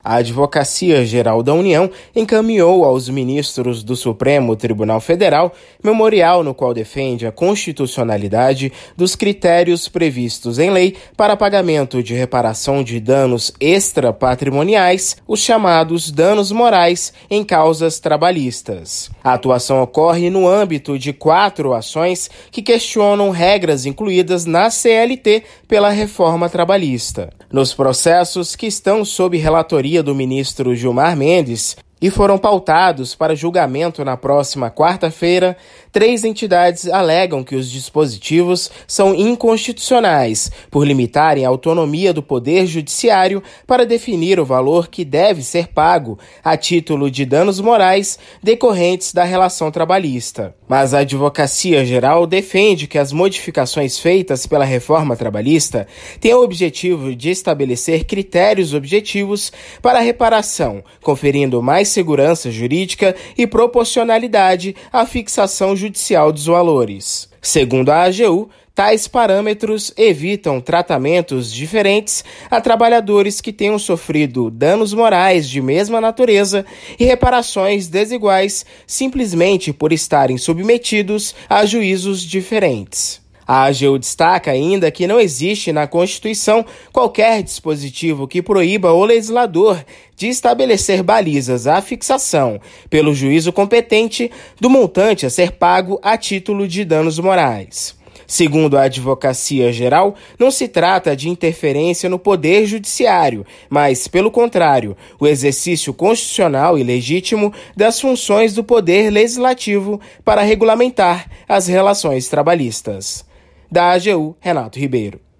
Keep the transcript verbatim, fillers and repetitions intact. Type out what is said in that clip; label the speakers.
Speaker 1: A Advocacia Geral da União encaminhou aos ministros do Supremo Tribunal Federal memorial no qual defende a constitucionalidade dos critérios previstos em lei para pagamento de reparação de danos extrapatrimoniais, os chamados danos morais, em causas trabalhistas. A atuação ocorre no âmbito de quatro ações que questionam regras incluídas na C L T pela reforma trabalhista. Nos processos que estão sob relatoria do ministro Gilmar Mendes e foram pautados para julgamento na próxima quarta-feira, três entidades alegam que os dispositivos são inconstitucionais por limitarem a autonomia do Poder Judiciário para definir o valor que deve ser pago a título de danos morais decorrentes da relação trabalhista. Mas a Advocacia Geral defende que as modificações feitas pela reforma trabalhista têm o objetivo de estabelecer critérios objetivos para a reparação, conferindo mais segurança jurídica e proporcionalidade à fixação judicial dos valores. Segundo a A G U, tais parâmetros evitam tratamentos diferentes a trabalhadores que tenham sofrido danos morais de mesma natureza e reparações desiguais simplesmente por estarem submetidos a juízos diferentes. A A G U destaca ainda que não existe na Constituição qualquer dispositivo que proíba o legislador de estabelecer balizas à fixação, pelo juízo competente, do montante a ser pago a título de danos morais. Segundo a Advocacia Geral, não se trata de interferência no Poder Judiciário, mas, pelo contrário, o exercício constitucional e legítimo das funções do Poder Legislativo para regulamentar as relações trabalhistas. Da A G U, Renato Ribeiro.